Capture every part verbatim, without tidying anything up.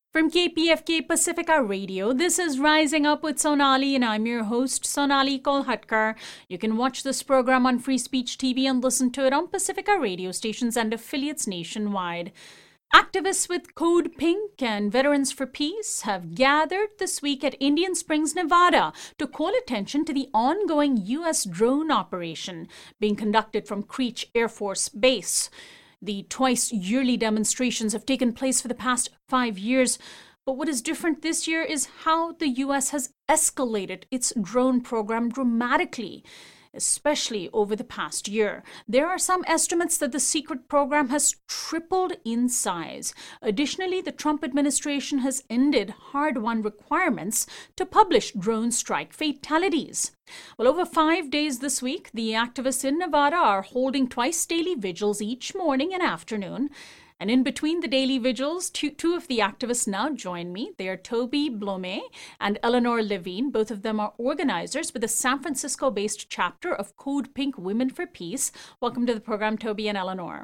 From K P F K Pacifica Radio, this is Rising Up with Sonali, and I'm your host, Sonali Kolhatkar. You can watch this program on Free Speech T V and listen to it on Pacifica radio stations and affiliates nationwide. Activists with Code Pink and Veterans for Peace have gathered this week at Indian Springs, Nevada, to call attention to the ongoing U S drone operation being conducted from Creech Air Force Base. The twice yearly demonstrations have taken place for the past five years. But what is different this year is how the U S has escalated its drone program dramatically, especially over the past year. There are some estimates that the secret program has tripled in size. Additionally, the Trump administration has ended hard-won requirements to publish drone strike fatalities. Well, over five days this week, the activists in Nevada are holding twice daily vigils each morning and afternoon. And in between the daily vigils, two, two of the activists now join me. They are Toby Blome and Eleanor Levine. Both of them are organizers with the San Francisco-based chapter of Code Pink Women for Peace. Welcome to the program, Toby and Eleanor.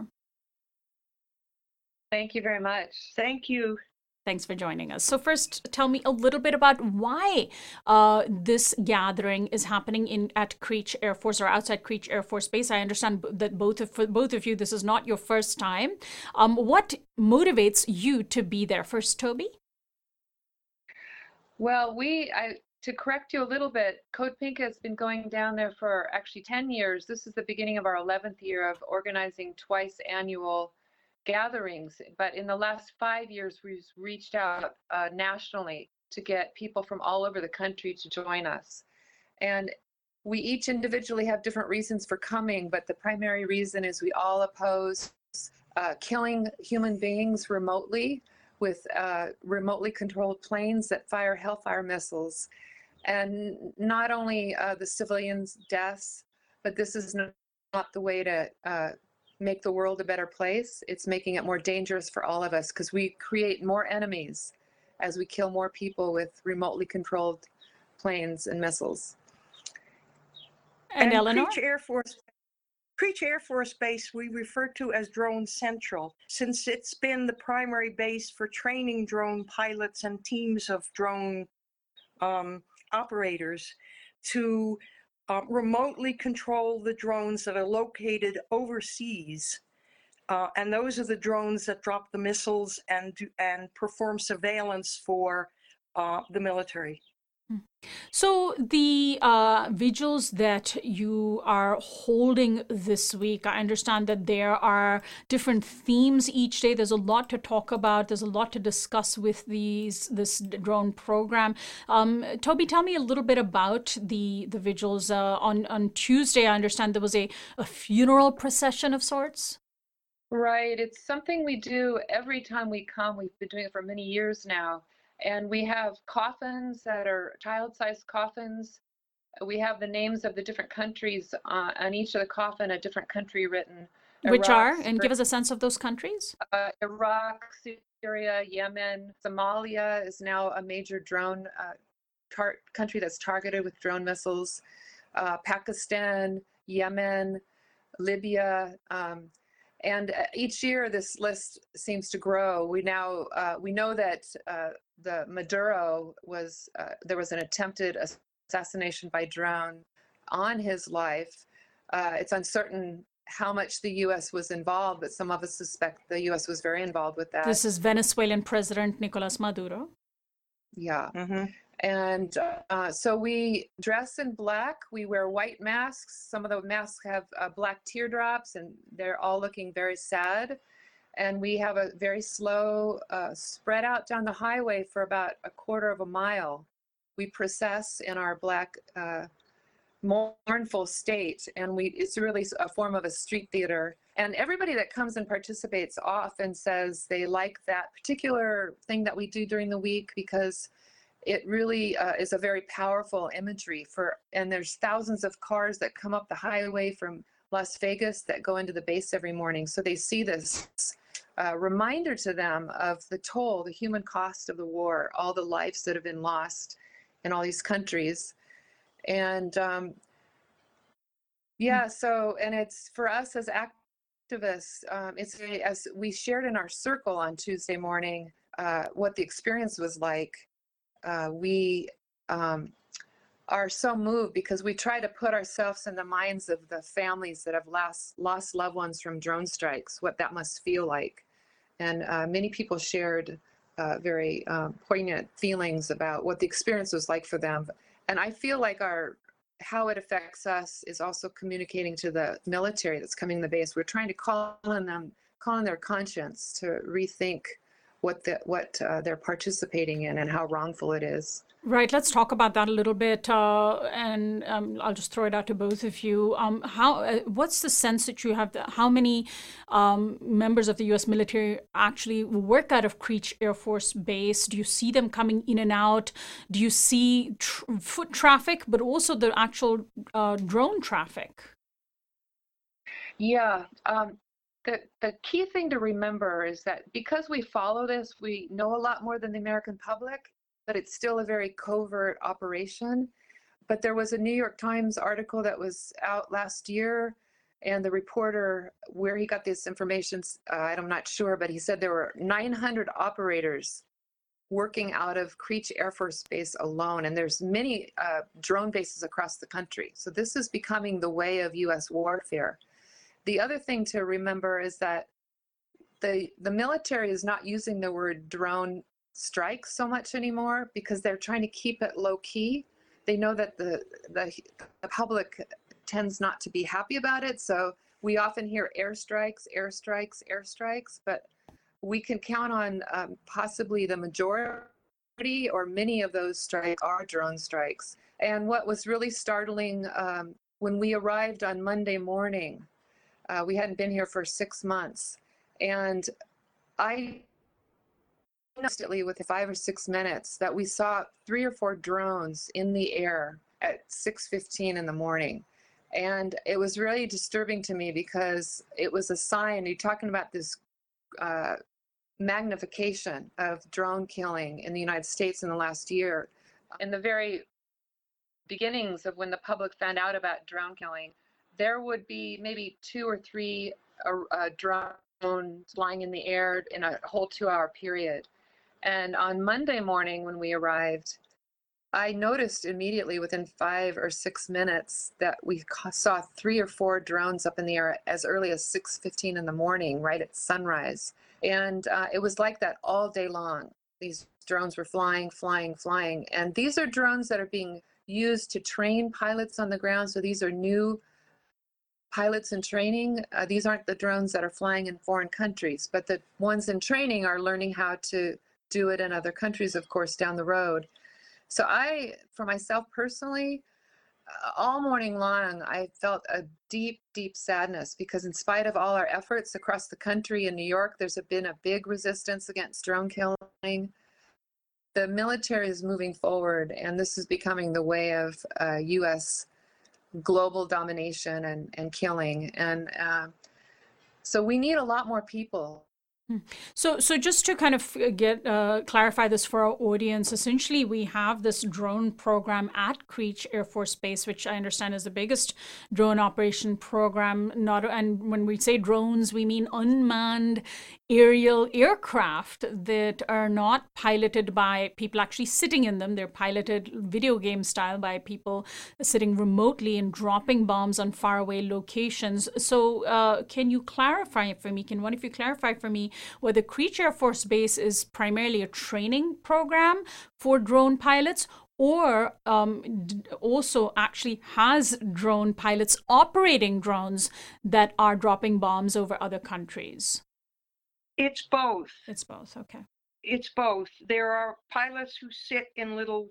Thank you very much. Thank you. Thanks for joining us. So first, tell me a little bit about why uh, this gathering is happening in at Creech Air Force or outside Creech Air Force Base. I understand that both of for both of you, this is not your first time. Um, what motivates you to be there? First, Toby. Well, we I, to correct you a little bit, Code Pink has been going down there for actually ten years. This is the beginning of our eleventh year of organizing twice annual gatherings, but in the last five years we've reached out uh, nationally to get people from all over the country to join us. And we each individually have different reasons for coming, but the primary reason is we all oppose uh, killing human beings remotely with uh, remotely controlled planes that fire Hellfire missiles. And not only uh, the civilians' deaths, but this is not, not the way to uh, make the world a better place. It's making it more dangerous for all of us because we create more enemies as we kill more people with remotely controlled planes and missiles. And, and Eleanor? Creech Air Force, Creech Air Force Base we refer to as Drone Central, since it's been the primary base for training drone pilots and teams of drone um, operators to Uh, remotely control the drones that are located overseas. Uh, and those are the drones that drop the missiles and, do, and perform surveillance for uh, the military. So the uh, vigils that you are holding this week, I understand that there are different themes each day. There's a lot to talk about. There's a lot to discuss with these this drone program. Um, Toby, tell me a little bit about the the vigils. Uh, on on Tuesday, I understand there was a, a funeral procession of sorts. Right. It's something we do every time we come. We've been doing it for many years now. And we have coffins that are child-sized coffins. We have the names of the different countries uh, on each of the coffin, a different country written. Which Iraq, are? And give us a sense of those countries. Uh, Iraq, Syria, Yemen, Somalia is now a major drone uh, tar- country that's targeted with drone missiles. Uh, Pakistan, Yemen, Libya. Um, and each year this list seems to grow. We now, uh, we know that uh, the Maduro was, uh, there was an attempted assassination by drone on his life. Uh, it's uncertain how much the U S was involved, but some of us suspect the U S was very involved with that. This is Venezuelan President Nicolas Maduro. Yeah. Mm-hmm. And uh, so we dress in black, we wear white masks. Some of the masks have uh, black teardrops and they're all looking very sad. And we have a very slow uh, spread out down the highway for about a quarter of a mile. We process in our black uh, mournful state, and we it's really a form of a street theater. And everybody that comes and participates often says they like that particular thing that we do during the week because it really uh, is a very powerful imagery for, and there's thousands of cars that come up the highway from Las Vegas that go into the base every morning. So they see this uh, reminder to them of the toll, the human cost of the war, all the lives that have been lost in all these countries. And um, yeah, so, and it's for us as activists, um, it's as we shared in our circle on Tuesday morning, uh, what the experience was like, uh, we um, are so moved because we try to put ourselves in the minds of the families that have lost, lost loved ones from drone strikes, what that must feel like. And uh, many people shared uh, very uh, poignant feelings about what the experience was like for them. And I feel like our how it affects us is also communicating to the military that's coming to the base. We're trying to call on them, call on their conscience to rethink what the, what uh, they're participating in and how wrongful it is. Right. Let's talk about that a little bit, uh, and um, I'll just throw it out to both of you. Um, how? Uh, what's the sense that you have? That how many um, members of the U S military actually work out of Creech Air Force Base? Do you see them coming in and out? Do you see tr- foot traffic, but also the actual uh, drone traffic? Yeah. Um, the the key thing to remember is that because we follow this, we know a lot more than the American public, but it's still a very covert operation. But there was a New York Times article that was out last year, and the reporter, where he got this information, uh, I'm not sure, but he said there were nine hundred operators working out of Creech Air Force Base alone, and there's many uh, drone bases across the country. So this is becoming the way of U S warfare. The other thing to remember is that the the military is not using the word drone strikes so much anymore because they're trying to keep it low key. They know that the, the the public tends not to be happy about it, so we often hear airstrikes, airstrikes, airstrikes, but we can count on um, possibly the majority or many of those strikes are drone strikes. And what was really startling um, when we arrived on Monday morning, uh, we hadn't been here for six months, and I instantly within five or six minutes that we saw three or four drones in the air at six fifteen in the morning. And it was really disturbing to me because it was a sign. You're talking about this uh, magnification of drone killing in the United States in the last year. In the very beginnings of when the public found out about drone killing, there would be maybe two or three uh, uh, drones flying in the air in a whole two-hour period. And on Monday morning when we arrived, I noticed immediately within five or six minutes that we saw three or four drones up in the air as early as six fifteen in the morning, right at sunrise. And uh, it was like that all day long. These drones were flying, flying, flying. And these are drones that are being used to train pilots on the ground. So these are new pilots in training. Uh, these aren't the drones that are flying in foreign countries, but the ones in training are learning how to do it in other countries, of course, down the road. So I, for myself personally, uh, all morning long, I felt a deep, deep sadness because in spite of all our efforts across the country, in New York, there's been a big resistance against drone killing. The military is moving forward, and this is becoming the way of uh, U S global domination and, and killing. And uh, so we need a lot more people. So, so just to kind of get uh, clarify this for our audience, essentially we have this drone program at Creech Air Force Base, which I understand is the biggest drone operation program. Not, and when we say drones, we mean unmanned aerial aircraft that are not piloted by people actually sitting in them. They're piloted video game style by people sitting remotely and dropping bombs on faraway locations. So, uh, can you clarify for me? Can one of you clarify for me whether Creech Air Force Base is primarily a training program for drone pilots, or um, d- also actually has drone pilots operating drones that are dropping bombs over other countries? It's both. It's both. Okay. It's both. There are pilots who sit in little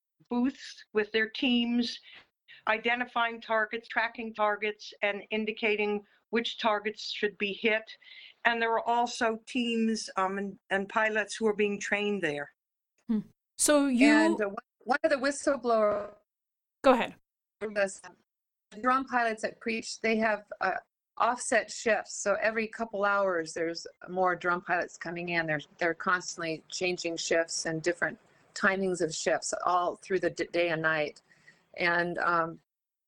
booths with their teams, identifying targets, tracking targets, and indicating which targets should be hit. And there are also teams um, and, and pilots who are being trained there. Hmm. So you... And uh, one of the whistleblowers... Go ahead. The drone pilots at Creech, they have uh, offset shifts. So every couple hours, there's more drone pilots coming in. They're, they're constantly changing shifts and different timings of shifts all through the d- day and night. And um,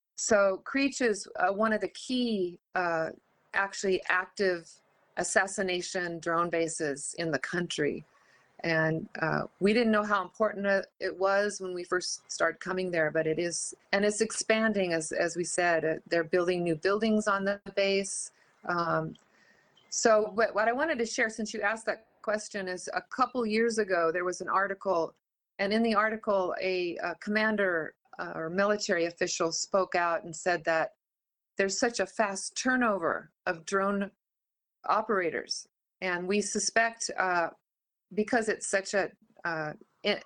so Creech is uh, one of the key, uh, actually active assassination drone bases in the country. And uh, we didn't know how important it was when we first started coming there, but it is, and it's expanding, as, as we said. Uh, they're building new buildings on the base. Um, so what, what I wanted to share, since you asked that question, is a couple years ago, there was an article, and in the article, a, a commander uh, or military official spoke out and said that there's such a fast turnover of drone operators. And we suspect, uh, because it's such a uh, in,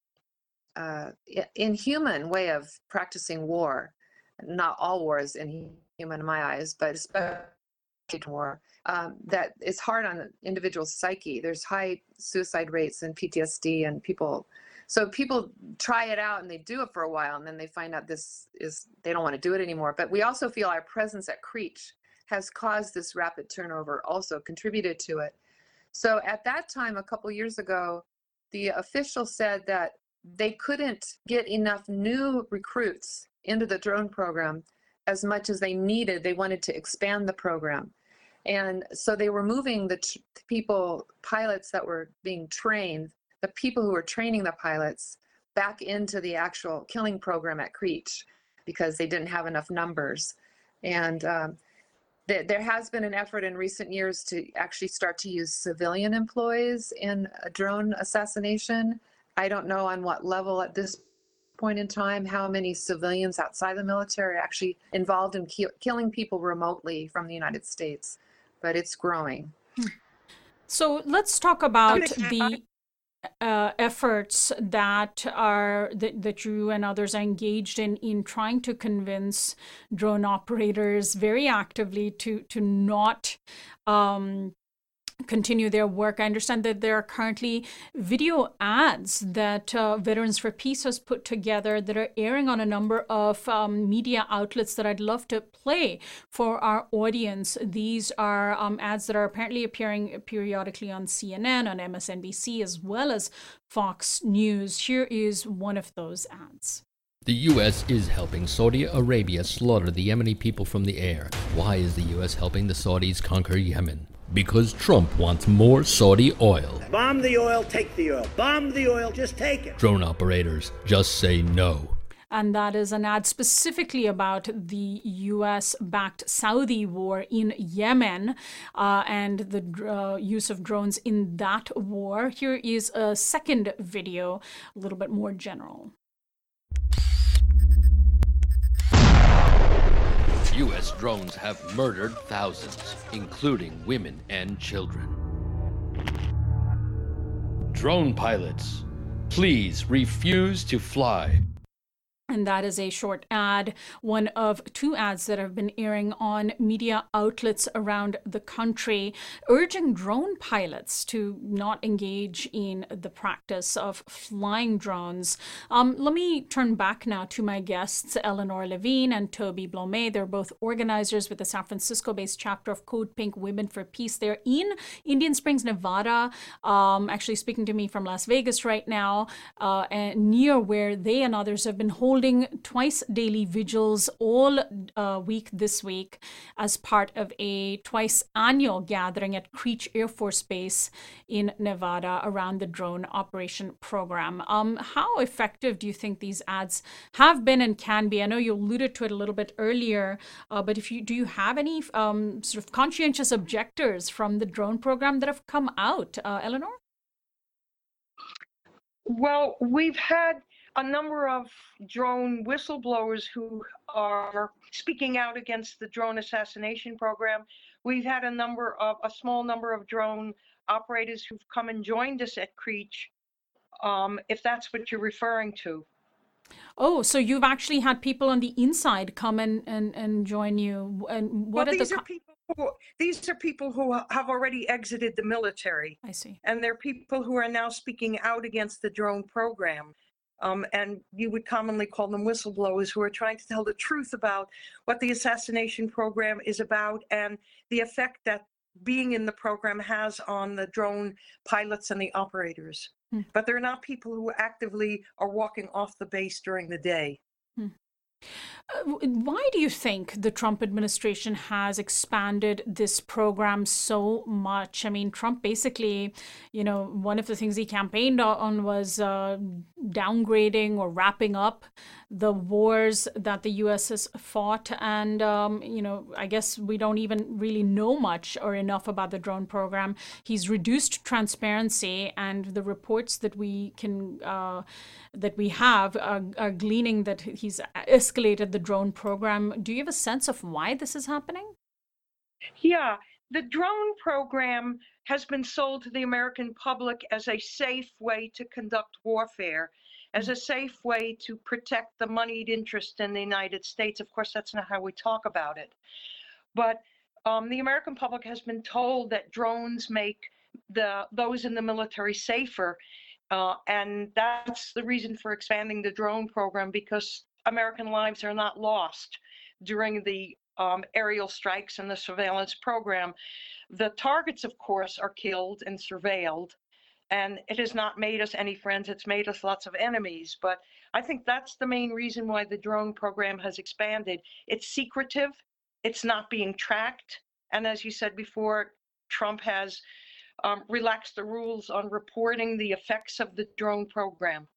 uh, inhuman way of practicing war, not all war is inhuman in my eyes, but especially war, um, that it's hard on the individual psyche. There's high suicide rates and P T S D and people. So people try it out and they do it for a while and then they find out this is, they don't want to do it anymore. But we also feel our presence at Creech has caused this rapid turnover, also contributed to it. So at that time, a couple years ago, the official said that they couldn't get enough new recruits into the drone program as much as they needed. They wanted to expand the program. And so they were moving the t- people, pilots that were being trained, the people who were training the pilots, back into the actual killing program at Creech because they didn't have enough numbers. And um, there has been an effort in recent years to actually start to use civilian employees in a drone assassination. I don't know on what level at this point in time, how many civilians outside the military are actually involved in ki- killing people remotely from the United States, but it's growing. So let's talk about the uh, efforts that are that, that you and others are engaged in in trying to convince drone operators very actively to to not um, continue their work. I understand that there are currently video ads that uh, Veterans for Peace has put together that are airing on a number of um, media outlets that I'd love to play for our audience. These are um, ads that are apparently appearing periodically on C N N, on M S N B C, as well as Fox News. Here is one of those ads. The U S is helping Saudi Arabia slaughter the Yemeni people from the air. Why is the U S helping the Saudis conquer Yemen? Because Trump wants more Saudi oil. Bomb the oil, take the oil. Bomb the oil, just take it. Drone operators, just say no. And that is an ad specifically about the U S-backed Saudi war in Yemen uh, and the uh, use of drones in that war. Here is a second video, a little bit more general. U S drones have murdered thousands, including women and children. Drone pilots, please refuse to fly. And that is a short ad, one of two ads that have been airing on media outlets around the country, urging drone pilots to not engage in the practice of flying drones. Um, let me turn back now to my guests, Eleanor Levine and Toby Blomé. They're both organizers with the San Francisco-based chapter of Code Pink Women for Peace. They're in Indian Springs, Nevada, um, actually speaking to me from Las Vegas right now, uh, and near where they and others have been holding twice daily vigils all uh, week this week as part of a twice annual gathering at Creech Air Force Base in Nevada around the drone operation program. Um, how effective do you think these ads have been and can be? I know you alluded to it a little bit earlier, uh, but if you do you have any um, sort of conscientious objectors from the drone program that have come out, uh, Eleanor? Well, we've had a number of drone whistleblowers who are speaking out against the drone assassination program. We've had a number of, a small number of drone operators who've come and joined us at Creech, um, if that's what you're referring to. Oh, so you've actually had people on the inside come and, and, and join you. And what well, are these the are people who, these are people who have already exited the military. I see. And they're people who are now speaking out against the drone program. Um, and you would commonly call them whistleblowers who are trying to tell the truth about what the assassination program is about and the effect that being in the program has on the drone pilots and the operators. Hmm. But they're not people who actively are walking off the base during the day. Hmm. Uh, Why do you think the Trump administration has expanded this program so much? I mean, Trump basically, you know, one of the things he campaigned on was uh, downgrading or wrapping up the wars that the U S has fought. And, um, you know, I guess we don't even really know much or enough about the drone program. He's reduced transparency, and the reports that we can, uh, that we have are, are gleaning that he's escalated the drone program. Do you have a sense of why this is happening? Yeah, the drone program has been sold to the American public as a safe way to conduct warfare, as a safe way to protect the moneyed interest in the United States. Of course, that's not how we talk about it. But um, the American public has been told that drones make the those in the military safer. Uh, and that's the reason for expanding the drone program, because American lives are not lost during the um, aerial strikes and the surveillance program. The targets, of course, are killed and surveilled, and it has not made us any friends. It's made us lots of enemies. But I think that's the main reason why the drone program has expanded. It's secretive. It's not being tracked. And as you said before, Trump has um, relaxed the rules on reporting the effects of the drone program.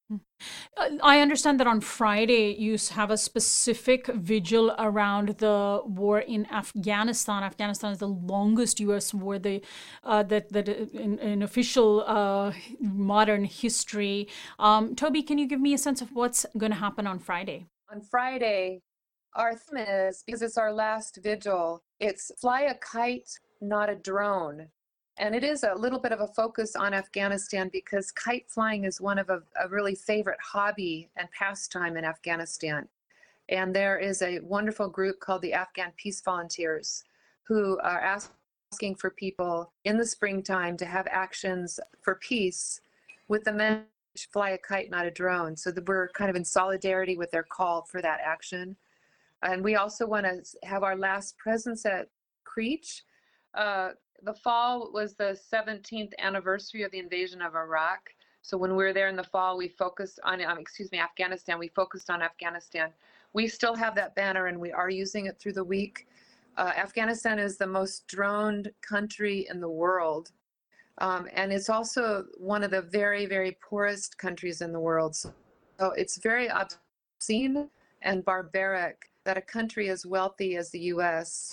I understand that on Friday you have a specific vigil around the war in Afghanistan. Afghanistan is the longest U S war the, uh, that that in, in official uh, modern history. Um, Toby, can you give me a sense of what's going to happen on Friday? On Friday, our theme is, because it's our last vigil, it's fly a kite, not a drone. And it is a little bit of a focus on Afghanistan, because kite flying is one of a, a really favorite hobby and pastime in Afghanistan. And there is a wonderful group called the Afghan Peace Volunteers who are asking for people in the springtime to have actions for peace with the message, fly a kite, not a drone. So that we're kind of in solidarity with their call for that action. And we also want to have our last presence at Creech. Uh, the fall was the seventeenth anniversary of the invasion of Iraq. So when we were there in the fall, we focused on, um, excuse me, Afghanistan. We focused on Afghanistan. We still have that banner, and we are using it through the week. Uh, Afghanistan is the most droned country in the world. Um, and it's also one of the very, very poorest countries in the world. So it's very obscene and barbaric that a country as wealthy as the U S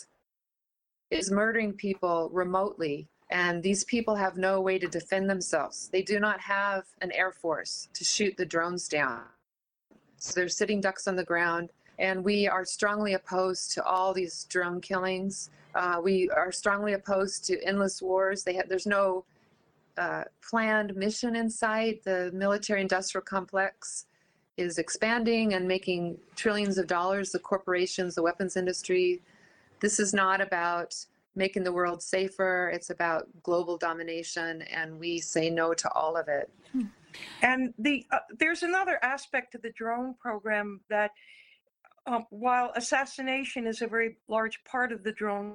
is murdering people remotely, and these people have no way to defend themselves. They do not have an air force to shoot the drones down. So they're sitting ducks on the ground, and we are strongly opposed to all these drone killings. Uh, we are strongly opposed to endless wars. They have, there's no uh, planned mission in sight. The military-industrial complex is expanding and making trillions of dollars. The corporations, the weapons industry. This is not about making the world safer. It's about global domination, and we say no to all of it. And the uh, there's another aspect to the drone program that, um, while assassination is a very large part of the drone,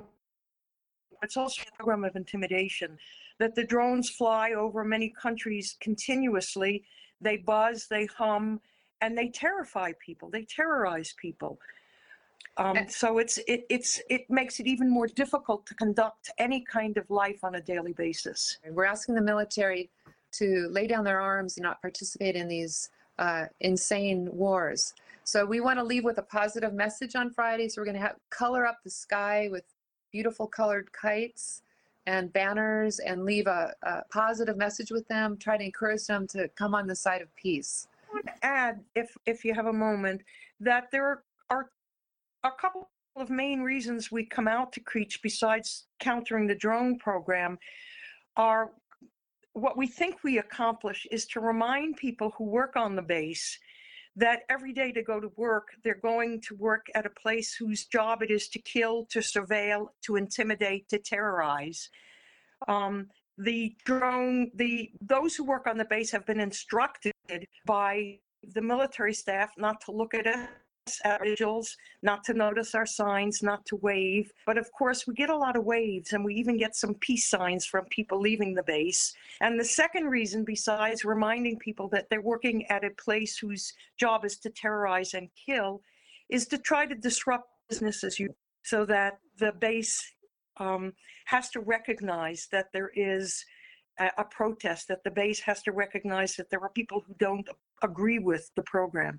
it's also a program of intimidation. That the drones fly over many countries continuously. They buzz, they hum, and they terrify people. They terrorize people. Um, so it's it it's it makes it even more difficult to conduct any kind of life on a daily basis. We're asking the military to lay down their arms and not participate in these uh, insane wars. So we want to leave with a positive message on Friday. So we're going to have color up the sky with beautiful colored kites and banners, and leave a, a positive message with them. Try to encourage them to come on the side of peace. I want to add, if if you have a moment, that there are a couple of main reasons we come out to Creech, besides countering the drone program, are what we think we accomplish is to remind people who work on the base that every day to go to work, they're going to work at a place whose job it is to kill, to surveil, to intimidate, to terrorize. Um, the drone, the those who work on the base have been instructed by the military staff not to look at us at vigils, not to notice our signs, not to wave. But of course, we get a lot of waves, and we even get some peace signs from people leaving the base. And the second reason, besides reminding people that they're working at a place whose job is to terrorize and kill, is to try to disrupt business as usual, so that the base um, has to recognize that there is a, a protest, that the base has to recognize that there are people who don't agree with the program.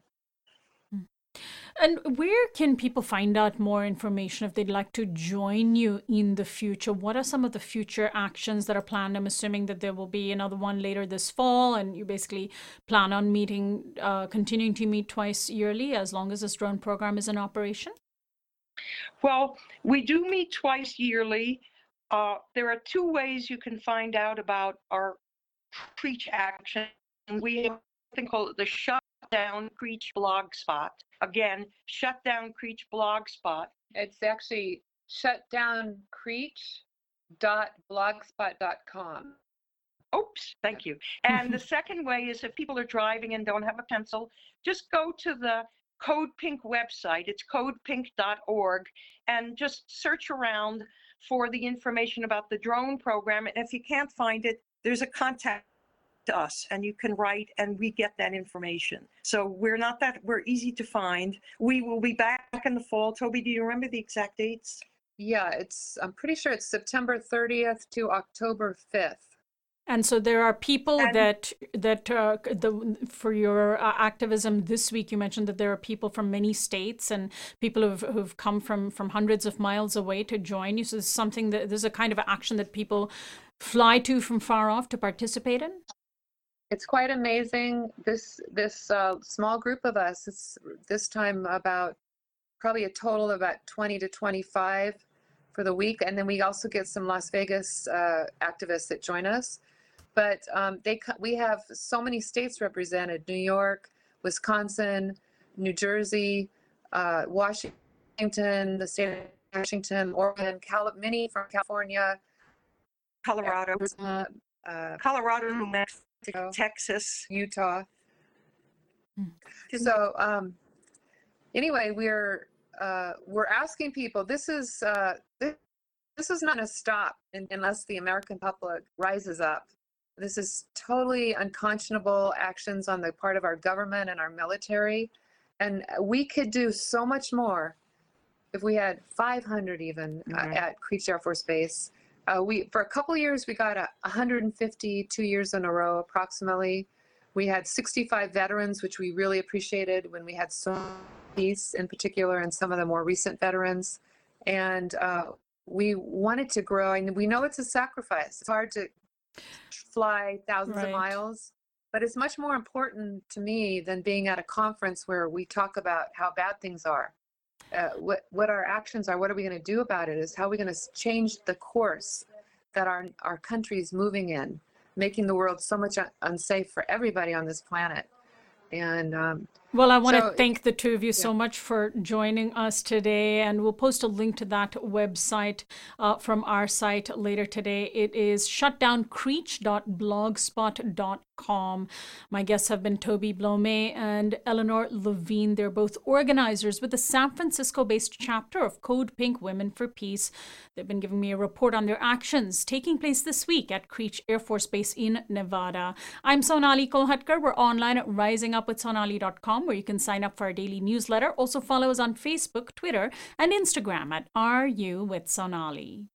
And where can people find out more information if they'd like to join you in the future? What are some of the future actions that are planned? I'm assuming that there will be another one later this fall, and you basically plan on meeting, uh, continuing to meet twice yearly as long as this drone program is in operation? Well, we do meet twice yearly. Uh, there are two ways you can find out about our Creech action. We have something called the Shutdown Creech blog spot. Again, Shutdown Creech blog spot. It's actually shutdown creech dot blogspot dot com. Oops, thank you. And the second way is if people are driving and don't have a pencil, just go to the Code Pink website. It's code pink dot org, and just search around for the information about the drone program. And if you can't find it, there's a contact us, and you can write, and we get that information. So we're not that, we're easy to find. We will be back in the fall. Toby, do you remember the exact dates? Yeah, it's, I'm pretty sure it's September thirtieth to October fifth. And so there are people And- that that uh, the for your uh, activism this week. You mentioned that there are people from many states and people who've who've come from from hundreds of miles away to join you. So this is something that there's a kind of action that people fly to from far off to participate in. It's quite amazing. This this uh, small group of us. It's this time about probably a total of about twenty to twenty-five for the week, and then we also get some Las Vegas uh, activists that join us. But um, they we have so many states represented: New York, Wisconsin, New Jersey, uh, Washington, the state of Washington, Oregon, Cali- many from California, Colorado, uh, uh, Colorado, New Mexico, Mexico, Texas. Utah. Hmm. So um, anyway, we're uh, we're asking people. This is uh, this, this is not going to stop in, unless the American public rises up. This is totally unconscionable actions on the part of our government and our military, and we could do so much more if we had five hundred even Mhm. uh, at Creech Air Force Base. Uh, we for a couple of years we got a one hundred fifty two years in a row approximately. We had sixty-five veterans, which we really appreciated when we had so peace in particular, and some of the more recent veterans. And uh, we wanted to grow, and we know it's a sacrifice. It's hard to fly thousands Right. of miles, but it's much more important to me than being at a conference where we talk about how bad things are. Uh, what what our actions are, what are we going to do about it, is how are we going to change the course that our our country is moving in, making the world so much un- unsafe for everybody on this planet. And um, Well, I want So- to thank the two of you so much for joining us today, and we'll post a link to that website uh, from our site later today. It is shutdown creech dot blogspot dot com. My guests have been Toby Blome and Eleanor Levine. They're both organizers with the San Francisco-based chapter of Code Pink Women for Peace. They've been giving me a report on their actions taking place this week at Creech Air Force Base in Nevada. I'm Sonali Kolhatkar. We're online at rising up with sonali dot com, where you can sign up for our daily newsletter. Also follow us on Facebook, Twitter, and Instagram at R U with Sonali.